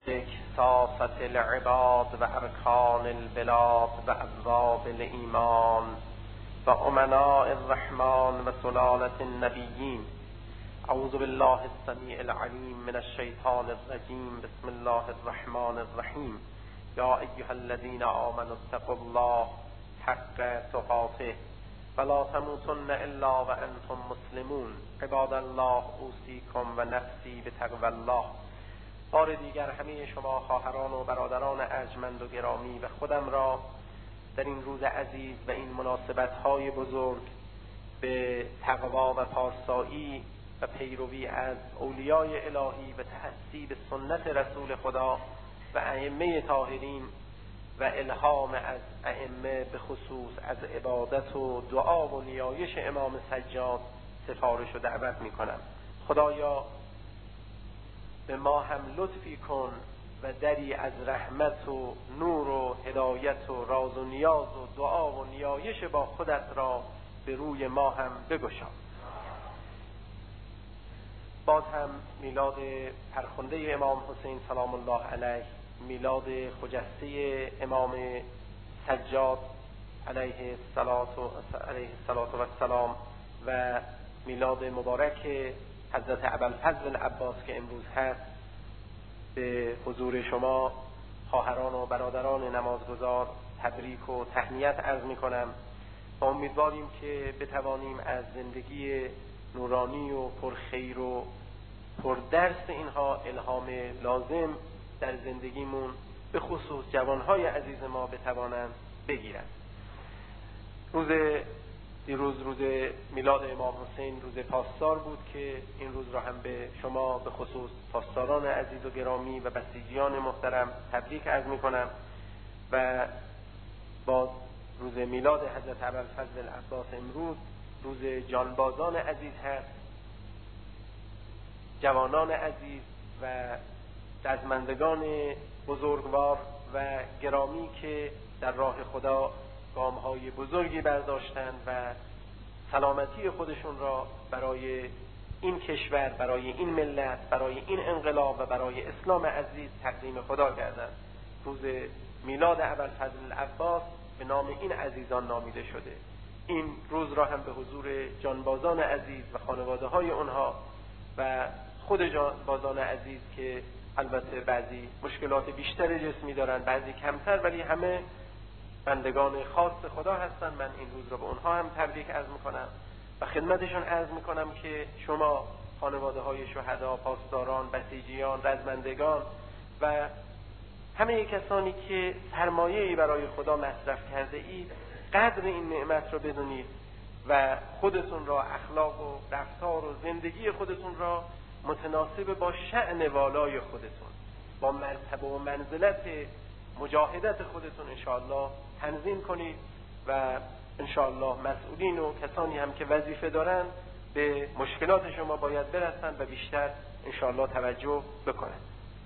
صافت العباد و ارکان البلاد و ابواب الایمان و امناء الرحمن و سلالة النبیین. اعوذ بالله السمیع العلیم من الشیطان الرجیم. بسم الله الرحمن الرحیم. یا ایها الذین آمنوا اتقوا الله حق تقاته ولا تموتن الا وانتم مسلمون. عباد الله اوصیکم و نفسی بتقوی الله. بار دیگر همه شما خواهران و برادران ارجمند و گرامی و خودم را در این روز عزیز و این مناسبت‌های بزرگ به تقوا و پارسایی و پیروی از اولیای الهی و تأسی به سنت رسول خدا و ائمه طاهرین و الهام از ائمه به خصوص از عبادت و دعا و نیایش امام سجاد سفارش و دعوت می‌کنم. خدایا به ما هم لطفی کن و دری از رحمت و نور و هدایت و راز و نیاز و دعا و نیایش با خودت را به روی ما هم بگشا. باز هم میلاد فرخنده امام حسین سلام الله علیه، میلاد خجسته امام سجاد علیه الصلاة و السلام و میلاد مبارک حضرت ابوالفضل عباس که امروز هست، به حضور شما خواهران و برادران نمازگزار تبریک و تهنیت عرض می‌کنم و امیدواریم که بتوانیم از زندگی نورانی و پرخیر و پردرس اینها الهام لازم در زندگیمون به خصوص جوانهای عزیز ما بتوانند بگیرند. دیروز روز میلاد امام حسین روز پاسدار بود که این روز را هم به شما به خصوص پاسداران عزیز و گرامی و بسیجیان محترم تبریک عرض می‌کنم و با روز میلاد حضرت ابوالفضل عباس امروز روز جانبازان عزیز هست، جوانان عزیز و رزمندگان بزرگوار و گرامی که در راه خدا گام‌های بزرگی برداشتند و سلامتی خودشون را برای این کشور، برای این ملت، برای این انقلاب و برای اسلام عزیز تقدیم خدا کردند. روز میلاد ابوالفضل عباس به نام این عزیزان نامیده شده. این روز را هم به حضور جانبازان عزیز و خانواده‌های اونها و خود جانبازان عزیز که البته بعضی مشکلات بیشتر جسمی دارن، بعضی کمتر، ولی همه بندگان خاص خدا هستن. من این روز را به اونها هم تبریک عرض میکنم و خدمتشون عرض میکنم که شما خانواده های شهدا، پاسداران، بسیجیان، رزمندگان و همه کسانی که سرمایه‌ای برای خدا مصرف کرده اید، قدر این نعمت را بدونید و خودتون را، اخلاق و رفتار و زندگی خودتون را متناسب با شأن والای خودتون، با مرتبه و منزلت مجاهدت خودتون انشاءالله تنظیم کنید و انشاءالله مسئولین و کسانی هم که وظیفه دارن به مشکلات شما باید برسن و بیشتر انشاءالله توجه بکنن.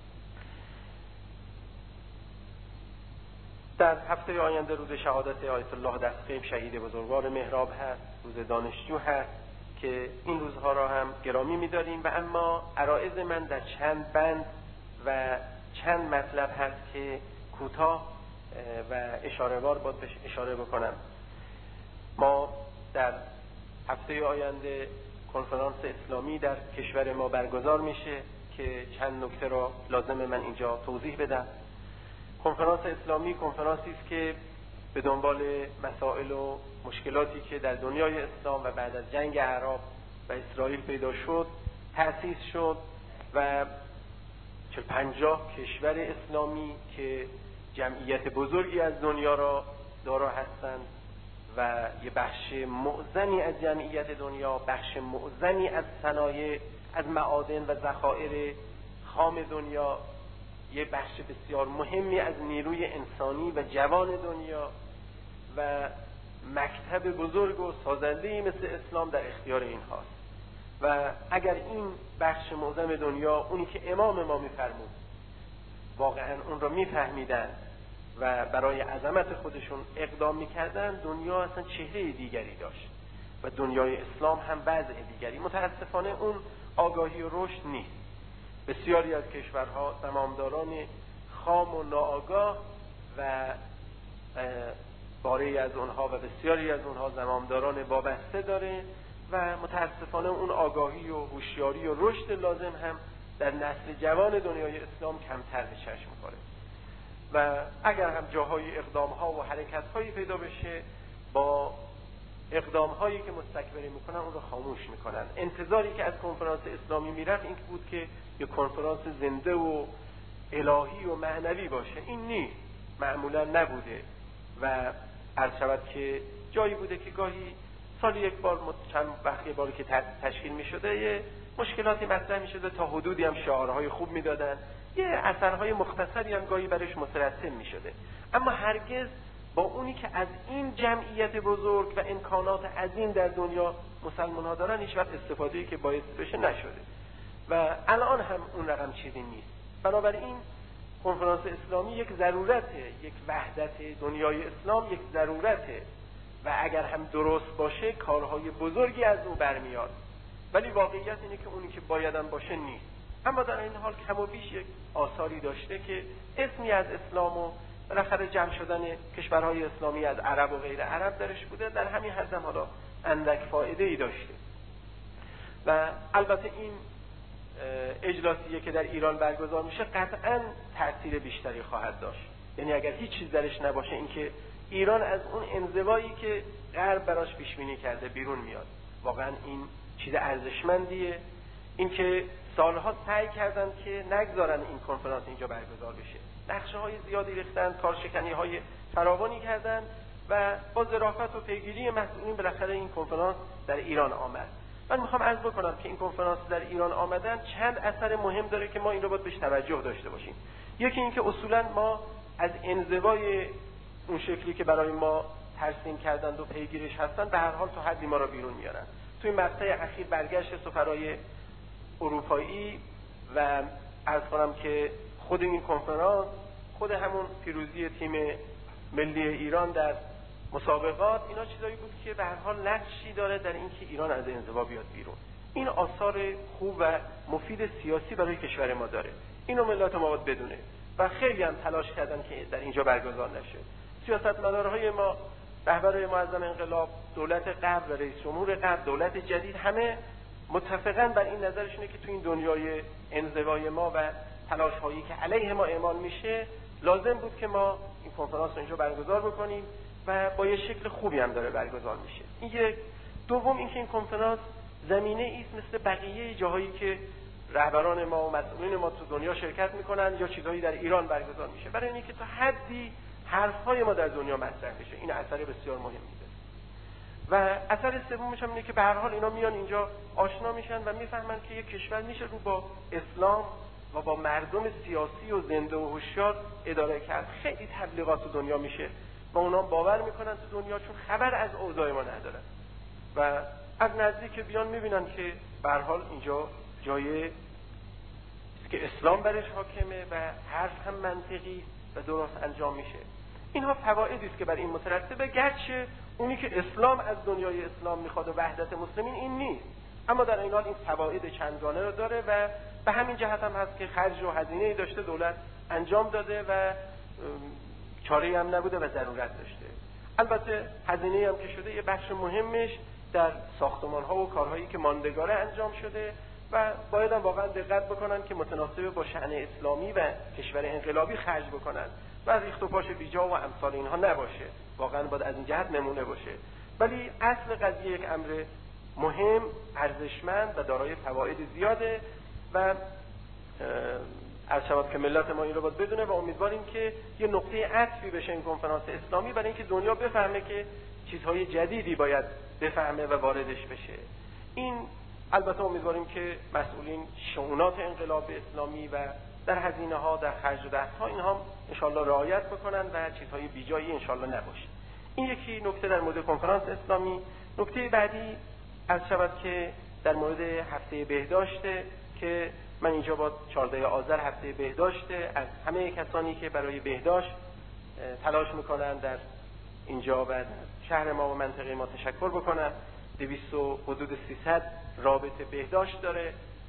در هفته آینده روز شهادت آیت الله دستقیم شهید بزرگوار مهراب هست، روز دانشجو هست که این روزها را هم گرامی می‌داریم و اما عرایض من در چند بند و چند مطلب هست که کوتاه و اشاره‌وار باید بهش اشاره بکنم. ما در هفته آینده کنفرانس اسلامی در کشور ما برگزار میشه که چند نکته را لازم من اینجا توضیح بدم. کنفرانس اسلامی کنفرانسی است که به دنبال مسائل و مشکلاتی که در دنیای اسلام و بعد از جنگ اعراب و اسرائیل پیدا شد تأسیس شد و 50 کشور اسلامی که جمعیت بزرگی از دنیا را دارا هستند و یه بخش معظمی از جمعیت دنیا، بخش معظمی از صنایع، از معادن و ذخایر خام دنیا، یه بخش بسیار مهمی از نیروی انسانی و جوان دنیا و مکتب بزرگ و سازنده‌ای مثل اسلام در اختیار اینهاست. و اگر این بخش معظم دنیا، اونی که امام ما می‌فرمود، واقعا اون رو می‌فهمیدن و برای عظمت خودشون اقدام می‌کردن، دنیا اصلا چهره دیگری داشت و دنیای اسلام هم وضع دیگری. متاسفانه اون آگاهی و رشد نیست بسیاری از کشورها زمامداران خام و ناآگاه و باری از اونها و بسیاری از اونها زمامداران وابسته داره و متاسفانه اون آگاهی و هوشیاری و رشد لازم هم در نسل جوان دنیای اسلام کمتر به چشم می‌خوره و اگر هم جاهای اقدام‌ها و حرکت‌هایی پیدا بشه با اقدام‌هایی که مستکبری میکنن اون رو خاموش میکنن. انتظاری که از کنفرانس اسلامی میرفت این بود که یک کنفرانس زنده و الهی و معنوی باشه. این نیست، معمولا نبوده و عرض شود که جایی بوده که گاهی سالی یک بار چند وقت یک باری که تشکیل میشده یه مشکلاتی مطرح میشده، تا حدودی هم شعارهای خوب میدادن، یه اثرهای مختصری هم گاهی برش مترتب میشده، اما هرگز با اونی که از این جمعیت بزرگ و امکانات عظیم در دنیا مسلمان‌ها دارن هیچ وقت استفاده‌ای که باعث بشه نشده و الان هم اون رقم چیزی نیست. بنابراین کنفرانس اسلامی یک ضرورته، یک وحدت دنیای اسلام یک ضرورته و اگر هم درست باشه کارهای بزرگی از او برمیاد، ولی واقعیت اینه که اونی که بایدن باشه نیست. اما در این حال کم و بیش یک آثاری داشته که اسمی از اسلام و بالاخره جمع شدن کشورهای اسلامی از عرب و غیر عرب درش بوده، در همین حد هم حالا اندک فایده‌ای داشته. و البته این اجلاسیه که در ایران برگزار میشه قطعاً تأثیر بیشتری خواهد داشت. یعنی اگر هیچ چیز درش نباشه این که ایران از اون انزوایی که غرب براش پیش بینی کرده بیرون میاد. واقعاً این چیز ارزشمندیه، این که سالها سعی کردن که نگذارن این کنفرانس اینجا برگزار بشه، نقشه‌های زیادی ریختن، کارشکنی‌های فراوانی کردن و با ظرافت و پیگیری مسئولین بالاخره این کنفرانس در ایران آمد. من میخوام عرض بکنم که این کنفرانس در ایران آمدن چند اثر مهم داره که ما این رو باید بهش توجه داشته باشیم. یکی این که اصولاً ما از انزوای اون شکلی که برای ما ترسیم کردند و پیگیرش هستن به هر حال تا حدی ما را بیرون میارن. توی مقطع اخیر برگشت سفرای اروپایی و عرض کنم که خود این کنفرانس، خود همون پیروزی تیم ملی ایران در مسابقات، اینا چیزایی بود که به هر حال نقشی داره در اینکه ایران از انزوا بیاد بیرون. این آثار خوب و مفید سیاسی برای کشور ما داره. اینو ملت ما باید بدونه و خیلی هم تلاش کردن که در اینجا برگزار نشه. سیاستمدارهای ما، رهبرای معظم انقلاب، دولت قبل و رئیس جمهور قبل، دولت جدید، همه متفقاً بر این نظرشونه که تو این دنیای انزوای ما و تلاش‌هایی که علیه ما اعمال میشه لازم بود که ما این کنفرانس رو اینجا برگزار بکنیم و با یه شکل خوبی هم داره برگزار میشه. این یک. دوم اینکه این کنفرانس زمینه ایست مثل بقیه جاهایی که رهبران ما و مسئولین ما تو دنیا شرکت میکنن یا چیزهایی در ایران برگزار میشه، برای اینکه تا حدی حرفهای ما در دنیا مطرح بشه. این اثر بسیار مهمی داره. و اثر سومش هم اینه که به هر حال اینا میان اینجا آشنا میشن و میفهمن که یک کشور میشه رو با اسلام و با مردم سیاسی و زنده و هوشیار اداره کرد. خیلی تبلیغات تو دنیا میشه و اونا باور میکنن تو دنیا، چون خبر از اوضاع ما ندارن و از نزدیک بیان میبینن که به هر حال اینجا جایی که اسلام برش حاکمه و حرف هم منطقی و درست انجام میشه. اینها فوایدی است که بر این مترتبه، گرچه اونی که اسلام از دنیای اسلام میخواد و وحدت مسلمین این نیست، اما در این حال این فواید چندگانه رو داره و به همین جهت هم هست که خرج و هزینه‌ای داشته، دولت انجام داده و چاره‌ای هم نبوده و ضرورت داشته. البته هزینه‌ای هم که شده یه بخش مهمش در ساختمان‌ها و کارهایی که ماندگاره انجام شده و باید هم واقعا دقت بکنن که متناسب با شأن اسلامی و کشور انقلابی خرج بکنن و از ریخت و پاش بیجا و امثال اینها نباشه. واقعا باید از این جهت نمونه باشه. ولی اصل قضیه یک امر مهم، ارزشمند و دارای فواید زیاده و از شباب که ملت ما این رو باید بدونه و امیدواریم که یه نقطه عطفی بشه این کنفرانس اسلامی برای اینکه دنیا بفهمه که چیزهای جدیدی باید بفهمه و واردش بشه. این البته امیدواریم که مسئولین شؤونات انقلاب اسلامی و در هزینه‌ها، در خرج و دست‌ها اینها انشالله رعایت بکنن و چیزهای بیجایی انشالله نباشه. این یکی نکته در مورد کنفرانس اسلامی. نکته بعدی از شباب که در مورد هفته بهداشته که من اینجا با 14 آذر هفته بهداشته از همه کسانی که برای بهداشت تلاش میکنن در اینجا و در شهر ما و منطقه ما تشکر بکنم. 200 حدود 300 رابطه بهداشت داره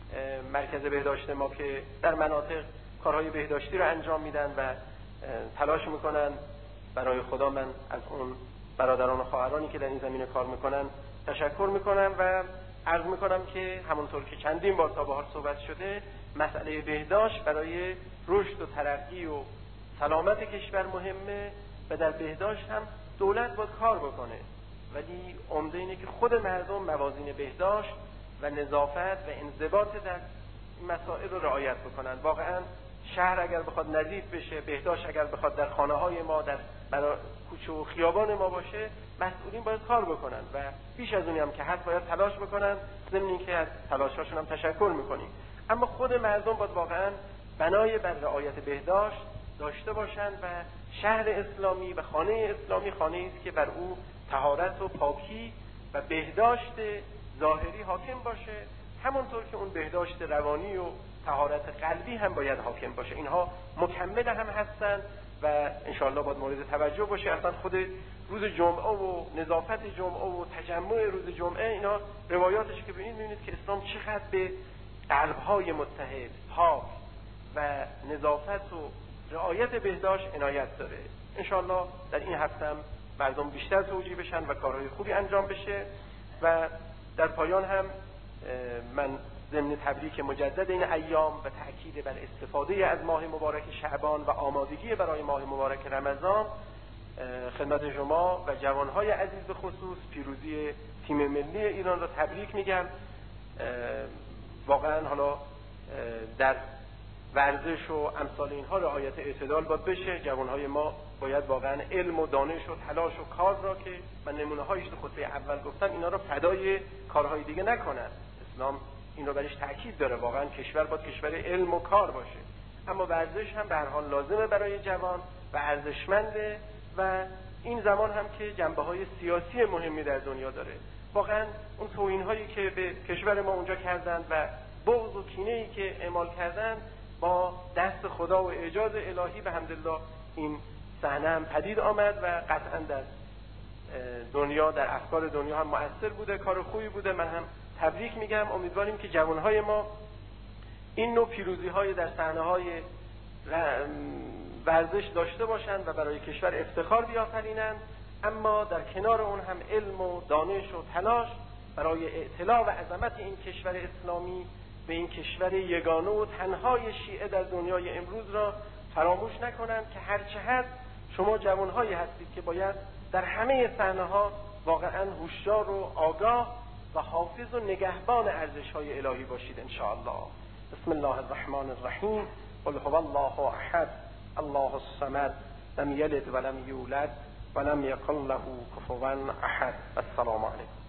مرکز بهداشت ما که در مناطق کارهای بهداشتی رو انجام میدن و تلاش میکنن. برای خدا من از اون برادران و خواهرانی که در این زمینه کار میکنن تشکر میکنم و عرض میکنم که همونطور که چندین بار تا به حال صحبت شده، مسئله بهداشت برای رشد و ترقی و سلامت کشور مهمه و در بهداشت هم دولت باید کار بکنه، ولی عمده اینه که خود مردم موازین بهداشت و نظافت و انضباط در این مسائل رو رعایت بکنن. واقعا شهر اگر بخواد نظیف بشه، بهداشت اگر بخواد در خانه‌های ما، در کوچه و خیابان ما باشه، مسئولین باید کار بکنن و بیش از اونی هم که هست باید تلاش بکنن، ضمن اینکه از تلاش‌هاشون هم تشکر میکنیم. اما خود مردم باید واقعا بنای بر رعایت بهداشت داشته باشند و شهر اسلامی و خانه اسلامی خانه‌ای است که بر او طهارت و پاکی و بهداشت ظاهری حاکم باشه، همونطور که اون بهداشت روانی و طهارت قلبی هم باید حاکم باشه. اینها مکمل هم هستند و انشاءالله باید مورد توجه باشه. اصلا خود روز جمعه و نظافت جمعه و تجمع روز جمعه، اینا روایاتش که ببینید که اسلام چقدر به قلب‌های متحد، پاک و نظافت و رعایت بهداشت عنایت داره. انشاءالله در این هفته هم مردم بیشتر توجیه بشن و کارهای خوبی انجام بشه. و در پایان هم من ضمن تبریک مجدد این ایام و تأکید بر استفاده از ماه مبارک شعبان و آمادگی برای ماه مبارک رمضان خدمت شما و جوانهای عزیز به خصوص پیروزی تیم ملی ایران را تبریک میگم. واقعا حالا در ورزش و امثال اینها رعایت اعتدال باید بشه. جوانهای ما باید واقعا علم و دانش و تلاش و کار را که من نمونه هایش تو خطبه اول گفتم، اینا را فدای کارهای دیگه نکنن. اسلام این رو برش تأکید داره، واقعا کشور باید کشور علم و کار باشه. اما ورزش هم به هر حال لازمه برای جوان و ارزشمنده و این زمان هم که جنبه‌های سیاسی مهمی در دنیا داره. واقعا اون توهین‌هایی که به کشور ما اونجا کردند و بغض و کینه‌ای که اعمال کردند، با دست خدا و اعجاز الهی به حمدالله این صحنه هم پدید آمد و قطعا در دنیا، در افکار دنیا هم مؤثر بوده، کار خوبی بوده. من هم تبریک میگم. امیدواریم که جوانهای ما این نوع پیروزی‌های در صحنه‌های ورزش داشته باشند و برای کشور افتخار بیافرینند، اما در کنار اون هم علم و دانش و تلاش برای اعتلا و عظمت این کشور اسلامی به این کشور یگانه و تنهای شیعه در دنیای امروز را فراموش نکنند که هرچه هست شما جوانهایی هستید که باید در همه صحنه‌ها واقعا هوشیار و آگاه و حافظ و نگهبان ارزش‌های الهی باشید ان شاء الله. بسم الله الرحمن الرحیم. قل هو الله احد الله الصمد لم یلد ولم یولد ولم یکن له کفوا احد. السلام علیکم.